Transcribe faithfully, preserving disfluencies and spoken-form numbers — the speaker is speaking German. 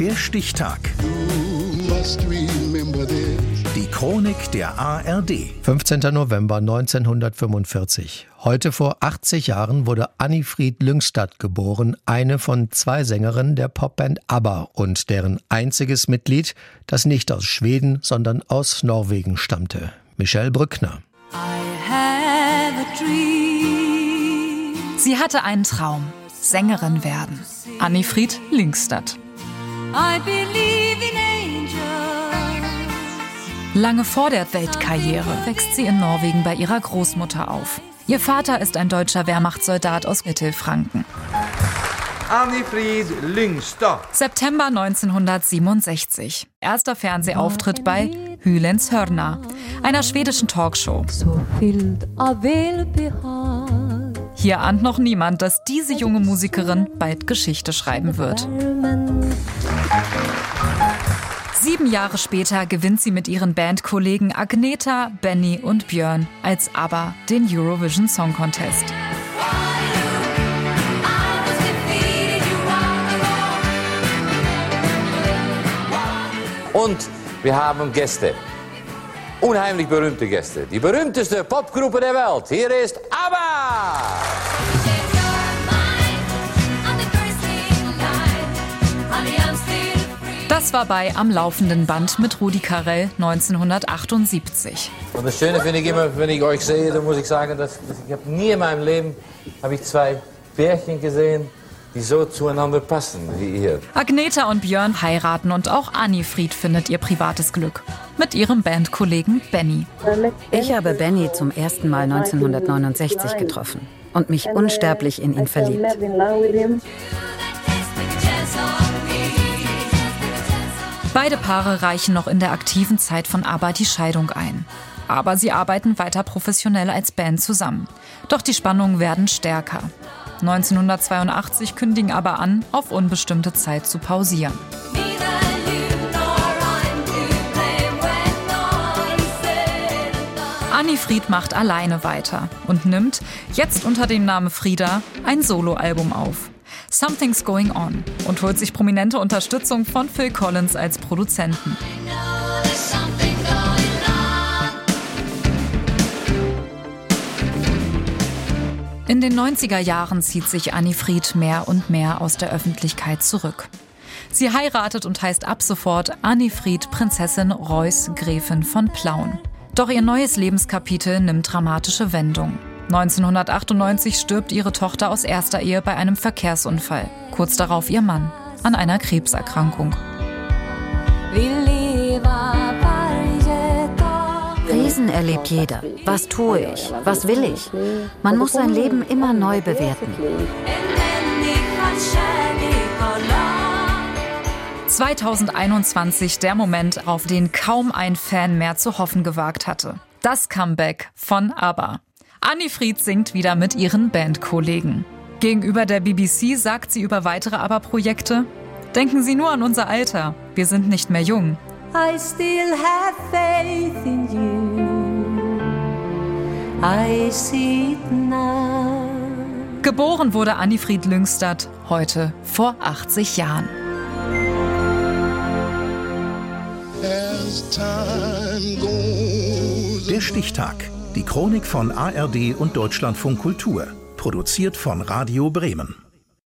Der Stichtag. Die Chronik der A R D. fünfzehnter November neunzehnhundertfünfundvierzig. Heute vor achtzig Jahren wurde Annifrid Lyngstad geboren, eine von zwei Sängerinnen der Popband ABBA und deren einziges Mitglied, das nicht aus Schweden, sondern aus Norwegen stammte. Michelle Brückner. I have a dream. Sie hatte einen Traum: Sängerin werden. Annifrid Lyngstad. I believe in angels. Lange vor der Weltkarriere wächst sie in Norwegen bei ihrer Großmutter auf. Ihr Vater ist ein deutscher Wehrmachtssoldat aus Mittelfranken. Annifrid Lyngstad. September neunzehnhundertsiebenundsechzig. Erster Fernsehauftritt bei Hylands Hörna, einer schwedischen Talkshow. Hier ahnt noch niemand, dass diese junge Musikerin bald Geschichte schreiben wird. Sieben Jahre später gewinnt sie mit ihren Bandkollegen Agneta, Benny und Björn als ABBA den Eurovision Song Contest. Und wir haben Gäste. Unheimlich berühmte Gäste. Die berühmteste Popgruppe der Welt. Hier ist ABBA! Das war bei Am laufenden Band mit Rudi Carrell neunzehnhundertachtundsiebzig. Und das Schöne finde ich immer, wenn ich euch sehe, dann muss ich sagen, dass, dass ich habe nie in meinem Leben habe ich zwei Pärchen gesehen, die so zueinander passen wie ihr. Agneta und Björn heiraten und auch Annifrid findet ihr privates Glück mit ihrem Bandkollegen Benny. Ich habe Benny zum ersten Mal neunzehnhundertneunundsechzig getroffen und mich unsterblich in ihn verliebt. Beide Paare reichen noch in der aktiven Zeit von ABBA die Scheidung ein. Aber sie arbeiten weiter professionell als Band zusammen. Doch die Spannungen werden stärker. neunzehnhundertzweiundachtzig kündigen ABBA an, auf unbestimmte Zeit zu pausieren. Annifrid macht alleine weiter und nimmt, jetzt unter dem Namen Frida, ein Soloalbum auf. Something's Going On, und holt sich prominente Unterstützung von Phil Collins als Produzenten. In den neunziger Jahren zieht sich Annifrid mehr und mehr aus der Öffentlichkeit zurück. Sie heiratet und heißt ab sofort Annifrid Prinzessin Reuß Gräfin von Plauen. Doch ihr neues Lebenskapitel nimmt dramatische Wendung. neunzehnhundertachtundneunzig stirbt ihre Tochter aus erster Ehe bei einem Verkehrsunfall. Kurz darauf ihr Mann an einer Krebserkrankung. Krisen erlebt jeder. Was tue ich? Was will ich? Man muss sein Leben immer neu bewerten. zweitausendeinundzwanzig der Moment, auf den kaum ein Fan mehr zu hoffen gewagt hatte. Das Comeback von ABBA. Annifrid singt wieder mit ihren Bandkollegen. Gegenüber der B B C sagt sie über weitere ABBA-Projekte: Denken Sie nur an unser Alter. Wir sind nicht mehr jung. I still have faith in you. I see it now. Geboren wurde Annifrid Lyngstad heute vor achtzig Jahren. Der Stichtag. Die Chronik von A R D und Deutschlandfunk Kultur. Produziert von Radio Bremen.